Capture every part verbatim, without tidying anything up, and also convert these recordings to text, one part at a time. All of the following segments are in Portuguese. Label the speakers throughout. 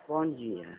Speaker 1: Bom dia.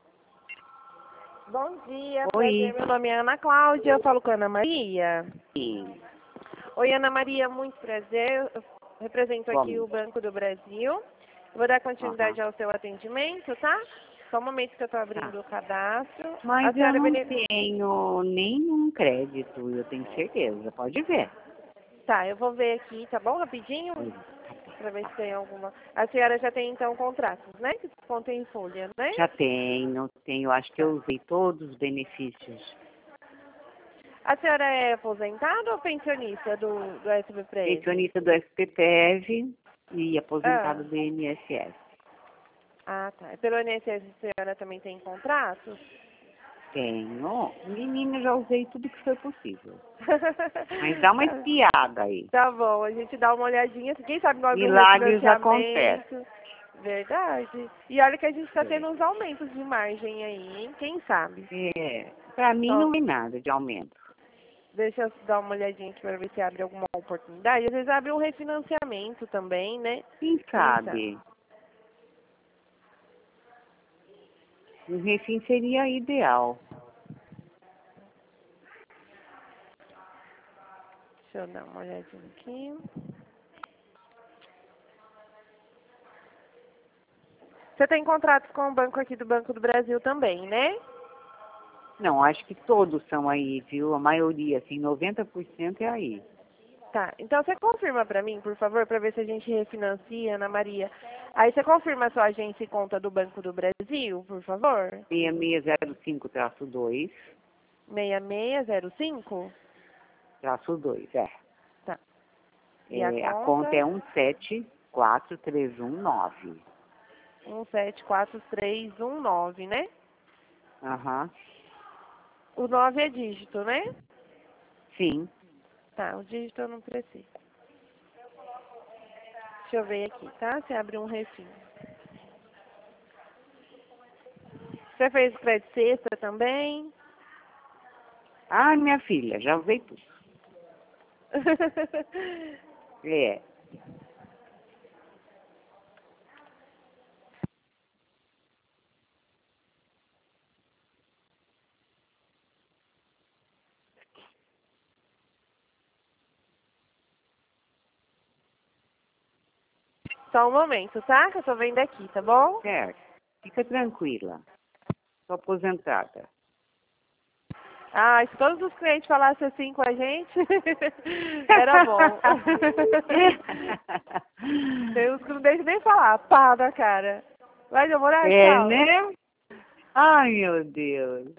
Speaker 2: Bom dia,
Speaker 1: Oi.
Speaker 2: prazer. Meu nome é Ana Cláudia, eu falo com a Ana Maria.
Speaker 1: Sim.
Speaker 2: Oi, Ana Maria, muito prazer. Eu represento aqui
Speaker 1: Como?
Speaker 2: o Banco do Brasil. Eu vou dar
Speaker 1: Aham.
Speaker 2: continuidade ao seu atendimento, tá? Só um momento que eu estou
Speaker 1: Tá.
Speaker 2: abrindo o cadastro. A
Speaker 1: Mas eu
Speaker 2: senhora
Speaker 1: não
Speaker 2: bene...
Speaker 1: tenho nenhum crédito, eu tenho certeza. Pode ver.
Speaker 2: Tá, eu vou ver aqui, tá bom? Rapidinho,
Speaker 1: Oi. Tá bem.
Speaker 2: para ver se tem alguma. A senhora já tem então contratos, né? Que descontam em folha, né?
Speaker 1: Já tenho, tenho. Acho que
Speaker 2: Tá.
Speaker 1: eu usei todos os benefícios.
Speaker 2: A senhora é aposentada ou pensionista do, do S B Prev?
Speaker 1: Pensionista do S P P E V e
Speaker 2: Ah.
Speaker 1: aposentado do I N S S.
Speaker 2: Ah, tá. Pelo I N S S a senhora também tem contratos?
Speaker 1: Tenho. Menina, já usei tudo que foi possível. Mas dá uma
Speaker 2: tá,
Speaker 1: espiada aí.
Speaker 2: tá bom, a gente dá uma olhadinha. Quem sabe não abre um
Speaker 1: Milagres acontecem.
Speaker 2: refinanciamento. Verdade. E olha que a gente está
Speaker 1: É.
Speaker 2: tendo uns aumentos de margem aí, hein? Quem sabe?
Speaker 1: É. Pra mim
Speaker 2: Então,
Speaker 1: não tem nada de aumento.
Speaker 2: deixa eu dar uma olhadinha aqui para ver se abre alguma oportunidade. Às vezes abre um refinanciamento também, né?
Speaker 1: Quem
Speaker 2: Quem sabe?
Speaker 1: sabe? Um refim seria ideal.
Speaker 2: Deixa eu dar uma olhadinha aqui. Você tem contratos com o banco aqui do Banco do Brasil também, né?
Speaker 1: Não, acho que todos são aí, viu? A maioria, assim, noventa por cento é aí.
Speaker 2: Tá, então você confirma para mim, por favor, para ver se a gente refinancia, Ana Maria. Aí você confirma a sua agência e conta do Banco do Brasil, por favor?
Speaker 1: seis seis zero cinco dois,
Speaker 2: seis seis zero cinco?
Speaker 1: traço dois, é.
Speaker 2: Tá. E a
Speaker 1: É. A conta
Speaker 2: conta?
Speaker 1: é um sete quatro três um nove.
Speaker 2: um sete quatro três um nove, né?
Speaker 1: Aham.
Speaker 2: O nove é dígito, né?
Speaker 1: Sim.
Speaker 2: Tá, o dígito eu não preciso. Deixa eu ver aqui, tá? Você abre um refim. Você fez crédito sexta também?
Speaker 1: Ah, minha filha, já usei tudo. É.
Speaker 2: Só um momento, tá? Que eu tô vendo aqui, tá bom?
Speaker 1: Certo. Fica tranquila. Sou aposentada.
Speaker 2: Ah, se todos os clientes falassem assim com a gente, era bom. Tem uns que não deixam nem falar, pá da cara. Vai demorar,
Speaker 1: É,
Speaker 2: tchau.
Speaker 1: né? Ai, meu Deus.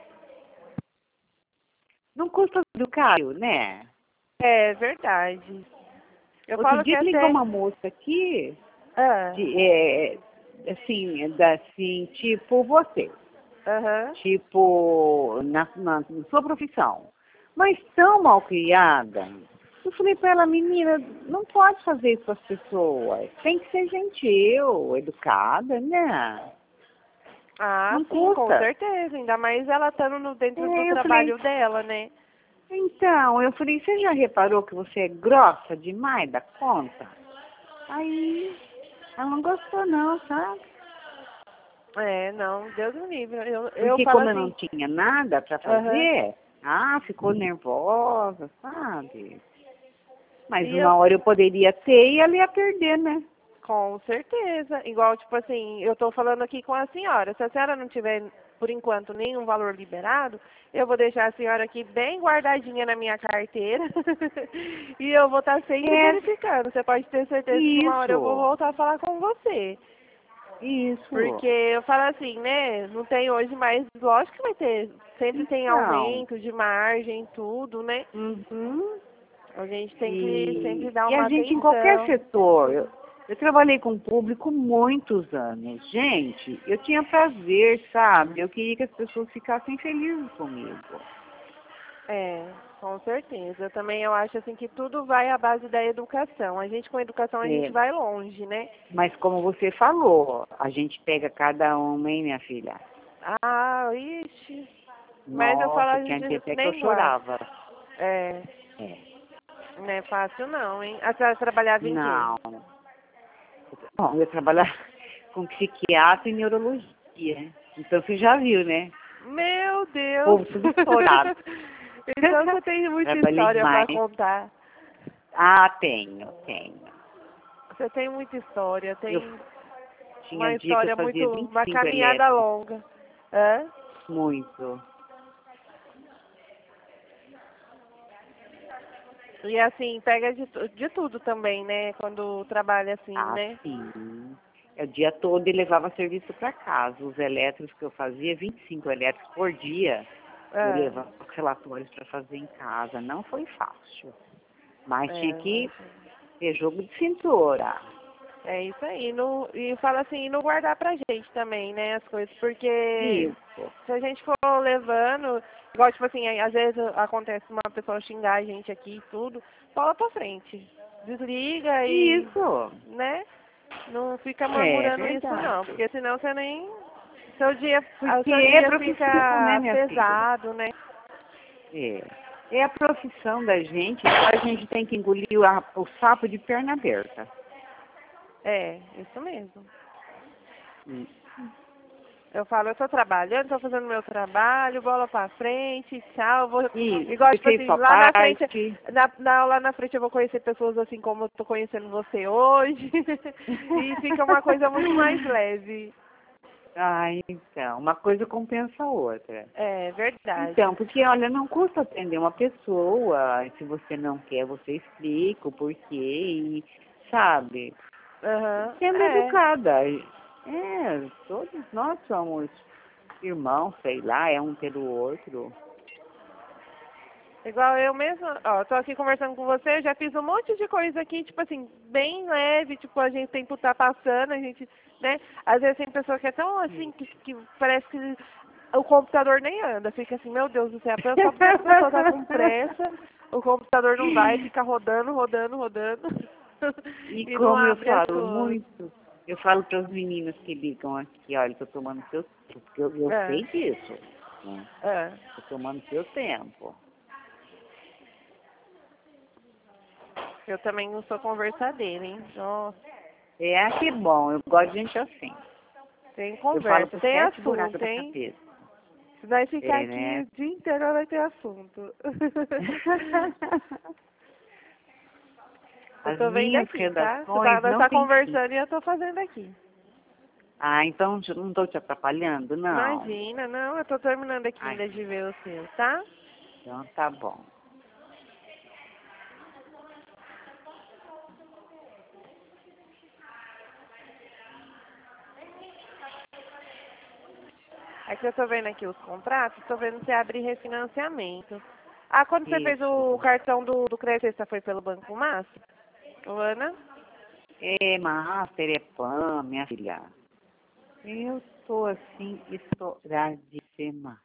Speaker 1: Não custa do caro, né?
Speaker 2: É verdade. Eu
Speaker 1: Outro
Speaker 2: falo que
Speaker 1: dia ligou
Speaker 2: até...
Speaker 1: uma moça aqui,
Speaker 2: Ah,
Speaker 1: de, é, assim, é da, assim, tipo você,
Speaker 2: aham.
Speaker 1: tipo, na, na, na sua profissão, mas tão mal criada. Eu falei para ela, menina, não pode fazer isso com as pessoas. Tem que ser gentil, educada, né?
Speaker 2: Ah,
Speaker 1: Não
Speaker 2: sim, com
Speaker 1: custa.
Speaker 2: certeza. Ainda mais ela estando no, dentro do
Speaker 1: É, eu falei,
Speaker 2: trabalho dela, né?
Speaker 1: então, eu falei, você já reparou que você é grossa demais da conta? Aí, ela não gostou não, sabe?
Speaker 2: É, não, Deus me livre. Eu, eu
Speaker 1: Porque
Speaker 2: falo
Speaker 1: como eu não
Speaker 2: assim,
Speaker 1: tinha nada para
Speaker 2: aham.
Speaker 1: fazer, ah, ficou nervosa, sabe? Mas
Speaker 2: E eu,
Speaker 1: uma hora eu poderia ter e ela ia perder, né?
Speaker 2: com certeza. Igual, tipo assim, eu tô falando aqui com a senhora. Se a senhora não tiver, por enquanto, nenhum valor liberado, eu vou deixar a senhora aqui bem guardadinha na minha carteira. E eu vou estar sempre
Speaker 1: É,
Speaker 2: verificando. Você pode ter certeza que uma hora eu vou
Speaker 1: isso,
Speaker 2: voltar a falar com você.
Speaker 1: isso.
Speaker 2: Porque eu falo assim, né? Não tem hoje, mas lógico que vai ter. Sempre tem
Speaker 1: Então,
Speaker 2: aumento de margem, tudo, né?
Speaker 1: uhum.
Speaker 2: A gente tem que sempre
Speaker 1: E,
Speaker 2: dar
Speaker 1: e a
Speaker 2: uma
Speaker 1: gente em qualquer
Speaker 2: atenção.
Speaker 1: setor, eu, eu trabalhei com o público muitos anos. Gente, eu tinha prazer, sabe? Eu queria que as pessoas ficassem felizes comigo.
Speaker 2: É, com certeza. Eu também eu acho assim que tudo vai à base da educação. A gente com educação a gente
Speaker 1: É,
Speaker 2: vai longe, né?
Speaker 1: mas como você falou, a gente pega cada uma, hein, minha filha?
Speaker 2: Ah, ixi. Mas eu falo,
Speaker 1: Nossa,
Speaker 2: a
Speaker 1: tinha
Speaker 2: gente
Speaker 1: dia até que eu
Speaker 2: nem gosta.
Speaker 1: chorava.
Speaker 2: É,
Speaker 1: É.
Speaker 2: não é fácil não, hein? A senhora trabalhava em quê?
Speaker 1: Não. Bom, eu trabalhava com psiquiatra e neurologia. Então você já viu, né?
Speaker 2: Meu Deus!
Speaker 1: Povo tudo estourado.
Speaker 2: Então você tem muita
Speaker 1: Trabalhei
Speaker 2: história para
Speaker 1: demais.
Speaker 2: contar.
Speaker 1: Ah, tenho, tenho.
Speaker 2: Você tem muita história, tem
Speaker 1: Eu tinha
Speaker 2: uma
Speaker 1: dia que eu
Speaker 2: história
Speaker 1: fazia
Speaker 2: muito,
Speaker 1: vinte e
Speaker 2: uma
Speaker 1: cinco
Speaker 2: caminhada
Speaker 1: elétricos.
Speaker 2: longa. Hã?
Speaker 1: Muito.
Speaker 2: E assim, pega de, tu- de tudo também, né? Quando trabalha assim,
Speaker 1: Ah,
Speaker 2: né?
Speaker 1: sim. É o dia todo e levava serviço para casa. Os elétricos que eu fazia, vinte e cinco elétricos por dia, eu
Speaker 2: Ah,
Speaker 1: levava os relatórios para fazer em casa. Não foi fácil. Mas tinha
Speaker 2: é,
Speaker 1: que ter jogo de cintura.
Speaker 2: é isso aí. No, e fala assim, e não guardar pra gente também, né, as coisas, porque
Speaker 1: Isso.
Speaker 2: se a gente for levando, igual tipo assim, aí, às vezes acontece uma pessoa xingar a gente aqui e tudo, bola pra frente. Desliga e,
Speaker 1: Isso.
Speaker 2: né, não fica
Speaker 1: É
Speaker 2: murmurando isso não,
Speaker 1: verdade.
Speaker 2: porque senão você nem, seu dia, o
Speaker 1: Porque
Speaker 2: seu
Speaker 1: é
Speaker 2: dia
Speaker 1: profissão, né,
Speaker 2: fica
Speaker 1: minha filha?
Speaker 2: pesado, né?
Speaker 1: É. É a profissão da gente, então a gente tem que engolir o, a- o sapo de perna aberta.
Speaker 2: É, isso mesmo.
Speaker 1: Hum.
Speaker 2: Eu falo, eu tô trabalhando, tô fazendo meu trabalho, bola pra frente, tchau, vou,
Speaker 1: E
Speaker 2: igual,
Speaker 1: você
Speaker 2: tipo
Speaker 1: fez
Speaker 2: assim,
Speaker 1: sua
Speaker 2: lá na frente,
Speaker 1: parte.
Speaker 2: na, na, lá na frente eu vou conhecer pessoas assim como eu tô conhecendo você hoje, e fica uma coisa muito mais leve.
Speaker 1: Ah, então, uma coisa compensa a outra.
Speaker 2: É, verdade.
Speaker 1: Então, porque, olha, não custa atender uma pessoa, se você não quer, você explica o porquê e, sabe,
Speaker 2: Aham,
Speaker 1: sendo
Speaker 2: é.
Speaker 1: educada. É, todos nós somos irmãos, sei lá, é um pelo outro.
Speaker 2: Igual eu mesma, ó, tô aqui conversando com você, eu já fiz um monte de coisa aqui, tipo assim, bem leve, tipo, a gente tem que estar passando, a gente, né? Às vezes tem pessoa que é tão assim, que, que parece que o computador nem anda, fica assim, meu Deus do céu, a pessoa, só porque a pessoa tá com pressa, o computador não vai, fica rodando, rodando, rodando,
Speaker 1: E
Speaker 2: e não
Speaker 1: como eu
Speaker 2: abre as
Speaker 1: falo
Speaker 2: coisas.
Speaker 1: muito, eu falo para os meninos que ligam aqui, olha, estou tomando seu tempo, porque eu, eu
Speaker 2: É,
Speaker 1: sei disso, né?
Speaker 2: é.
Speaker 1: Estou tomando seu tempo.
Speaker 2: Eu também não sou conversadeira, hein? Nossa,
Speaker 1: É, que bom, eu gosto de gente assim.
Speaker 2: tem
Speaker 1: Eu falo
Speaker 2: conversa,
Speaker 1: por
Speaker 2: tem
Speaker 1: sete buracos
Speaker 2: assunto,
Speaker 1: da
Speaker 2: hein?
Speaker 1: cabeça.
Speaker 2: Se vai ficar
Speaker 1: É,
Speaker 2: aqui
Speaker 1: né?
Speaker 2: o dia inteiro, vai ter assunto. Eu
Speaker 1: As
Speaker 2: tô vendo
Speaker 1: minhas
Speaker 2: aqui, tá? Você tá,
Speaker 1: redações
Speaker 2: nós
Speaker 1: não
Speaker 2: tá
Speaker 1: têm fim.
Speaker 2: conversando e eu tô fazendo aqui.
Speaker 1: Ah, então eu não estou te atrapalhando? Não.
Speaker 2: Imagina, não, eu tô terminando aqui
Speaker 1: Ah,
Speaker 2: ainda de ver o seu, tá?
Speaker 1: então tá bom.
Speaker 2: É que eu tô vendo aqui os contratos, tô vendo você abrir refinanciamento. Ah, quando você fez
Speaker 1: Isso.
Speaker 2: o cartão do, do crédito, você foi pelo Banco Márcio? Ô, Ana?
Speaker 1: É, Master, é Pan, minha filha. Eu estou assim, estouradíssima.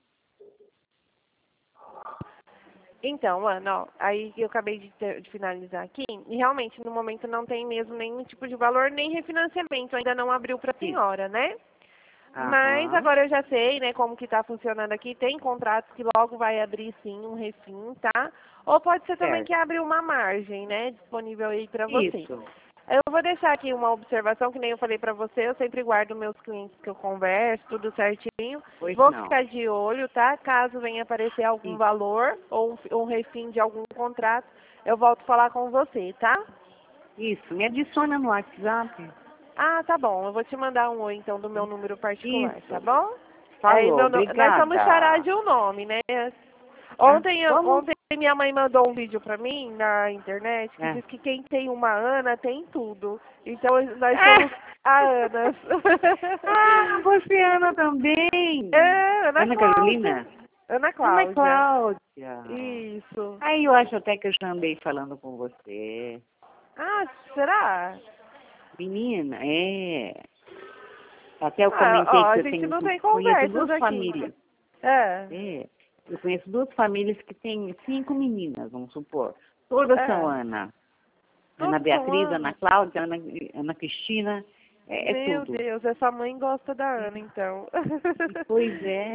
Speaker 2: Então, Ana, ó, aí eu acabei de, ter- de finalizar aqui, e realmente no momento não tem mesmo nenhum tipo de valor, nem refinanciamento, ainda não abriu para a
Speaker 1: Isso.
Speaker 2: senhora, né? Mas
Speaker 1: Aham.
Speaker 2: agora eu já sei, né, como que está funcionando aqui. Tem contratos que logo vai abrir sim um refim, tá? Ou pode ser também que
Speaker 1: Certo.
Speaker 2: abre uma margem, né, disponível aí para você.
Speaker 1: Isso.
Speaker 2: Eu vou deixar aqui uma observação, que nem eu falei para você, eu sempre guardo meus clientes que eu converso, tudo certinho.
Speaker 1: Pois
Speaker 2: Vou
Speaker 1: não.
Speaker 2: ficar de olho, tá? Caso venha aparecer algum
Speaker 1: Isso.
Speaker 2: valor ou um, um refim de algum contrato, eu volto a falar com você, tá?
Speaker 1: Isso. Me adiciona no WhatsApp.
Speaker 2: Ah, tá bom. Eu vou te mandar um oi, então, do meu número particular, tá
Speaker 1: Isso.
Speaker 2: bom? Aí,
Speaker 1: Falou.
Speaker 2: meu, no- nós somos xará
Speaker 1: Obrigada.
Speaker 2: de um nome, né?
Speaker 1: Ah,
Speaker 2: Ontem, eu-
Speaker 1: como?
Speaker 2: ontem minha mãe mandou um vídeo pra mim na internet que
Speaker 1: É.
Speaker 2: diz que quem tem uma Ana tem tudo. Então, nós somos
Speaker 1: Ah,
Speaker 2: a Anas.
Speaker 1: ah, você Ana também.
Speaker 2: É, Ana
Speaker 1: Ana
Speaker 2: Cláudia.
Speaker 1: Carolina?
Speaker 2: Ana
Speaker 1: Ana
Speaker 2: Cláudia.
Speaker 1: Cláudia.
Speaker 2: Isso.
Speaker 1: Aí eu acho até que eu já andei falando com você.
Speaker 2: Ah, será?
Speaker 1: Menina, é. Até eu
Speaker 2: Ah,
Speaker 1: comentei
Speaker 2: ó,
Speaker 1: que
Speaker 2: a
Speaker 1: eu
Speaker 2: gente
Speaker 1: tenho,
Speaker 2: não tem
Speaker 1: conheço
Speaker 2: conversas
Speaker 1: duas
Speaker 2: aqui.
Speaker 1: famílias.
Speaker 2: É,
Speaker 1: É. Eu conheço duas famílias que têm cinco meninas, vamos supor. Todas são
Speaker 2: é.
Speaker 1: Ana. Ana
Speaker 2: Todos são
Speaker 1: Beatriz, Ana
Speaker 2: Ana.
Speaker 1: Cláudia, Ana, Ana Cristina. É, é
Speaker 2: Meu
Speaker 1: tudo.
Speaker 2: Deus, essa mãe gosta da Ana, então.
Speaker 1: Pois é.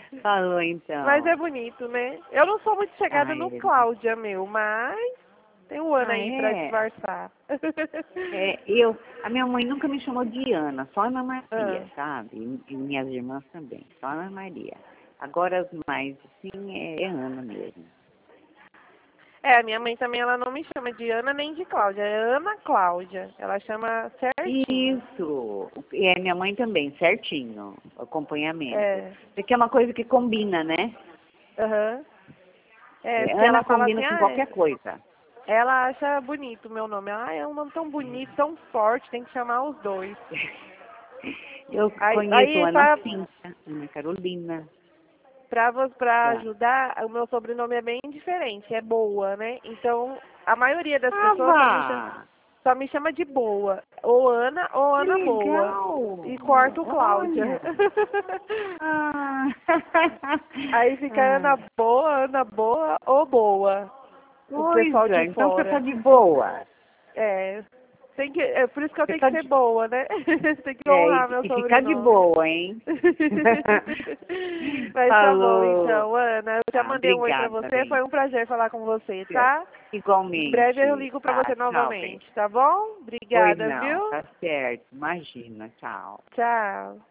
Speaker 1: Falou
Speaker 2: Mas é
Speaker 1: então.
Speaker 2: bonito, né? Eu não sou muito chegada
Speaker 1: Ah,
Speaker 2: no
Speaker 1: ele.
Speaker 2: Cláudia, meu, mas Tem o Ana
Speaker 1: Ah,
Speaker 2: aí pra
Speaker 1: é?
Speaker 2: disfarçar.
Speaker 1: É, eu, a minha mãe nunca me chamou de Ana, só Ana Maria,
Speaker 2: Ah.
Speaker 1: sabe? E, e minhas irmãs também, só Ana Maria. Agora as mais, assim, é, é Ana mesmo.
Speaker 2: É, a minha mãe também, ela não me chama de Ana nem de Cláudia, é Ana Cláudia. Ela chama certinho.
Speaker 1: Isso, e é minha mãe também, certinho, o acompanhamento.
Speaker 2: É,
Speaker 1: Porque é uma coisa que combina, né?
Speaker 2: aham. É,
Speaker 1: É,
Speaker 2: porque
Speaker 1: Ana
Speaker 2: ela fala
Speaker 1: combina
Speaker 2: assim,
Speaker 1: com
Speaker 2: ah,
Speaker 1: qualquer coisa.
Speaker 2: ela acha bonito o meu nome. Ah, é um nome tão bonito, tão forte, tem que chamar os dois.
Speaker 1: Eu
Speaker 2: Aí,
Speaker 1: conheço
Speaker 2: aí
Speaker 1: Ana
Speaker 2: pra,
Speaker 1: Cinta, Ana Carolina.
Speaker 2: pra, vo- pra
Speaker 1: Tá.
Speaker 2: ajudar, o meu sobrenome é bem diferente, é Boa, né? Então, a maioria das
Speaker 1: Ah,
Speaker 2: pessoas só me chama,
Speaker 1: vá!
Speaker 2: só me chama de Boa. Ou Ana, ou
Speaker 1: Que
Speaker 2: Ana Boa.
Speaker 1: legal!
Speaker 2: E corto Cláudia.
Speaker 1: Olha! Ah.
Speaker 2: Aí fica Ana
Speaker 1: Ah.
Speaker 2: Boa, Ana Boa ou Boa. O pessoal
Speaker 1: Coisa,
Speaker 2: de
Speaker 1: então você tá
Speaker 2: fora.
Speaker 1: de boa.
Speaker 2: É. Tem que, é por isso que eu
Speaker 1: Você
Speaker 2: tenho
Speaker 1: tá
Speaker 2: que ser
Speaker 1: de...
Speaker 2: boa, né? Tem que
Speaker 1: É,
Speaker 2: honrar
Speaker 1: e,
Speaker 2: meu
Speaker 1: e ficar de
Speaker 2: sobrenome.
Speaker 1: boa, hein?
Speaker 2: Mas tá bom
Speaker 1: Falou.
Speaker 2: então, Ana. Eu já
Speaker 1: Tá,
Speaker 2: mandei um oi pra
Speaker 1: obrigada,
Speaker 2: você.
Speaker 1: bem.
Speaker 2: Foi um prazer falar com você, tá? Em breve eu
Speaker 1: Igualmente.
Speaker 2: ligo pra
Speaker 1: Tá,
Speaker 2: você
Speaker 1: tchau, bem.
Speaker 2: novamente, tá bom?
Speaker 1: Pois
Speaker 2: Obrigada,
Speaker 1: não,
Speaker 2: viu?
Speaker 1: tá certo. Imagina, tchau.
Speaker 2: Tchau.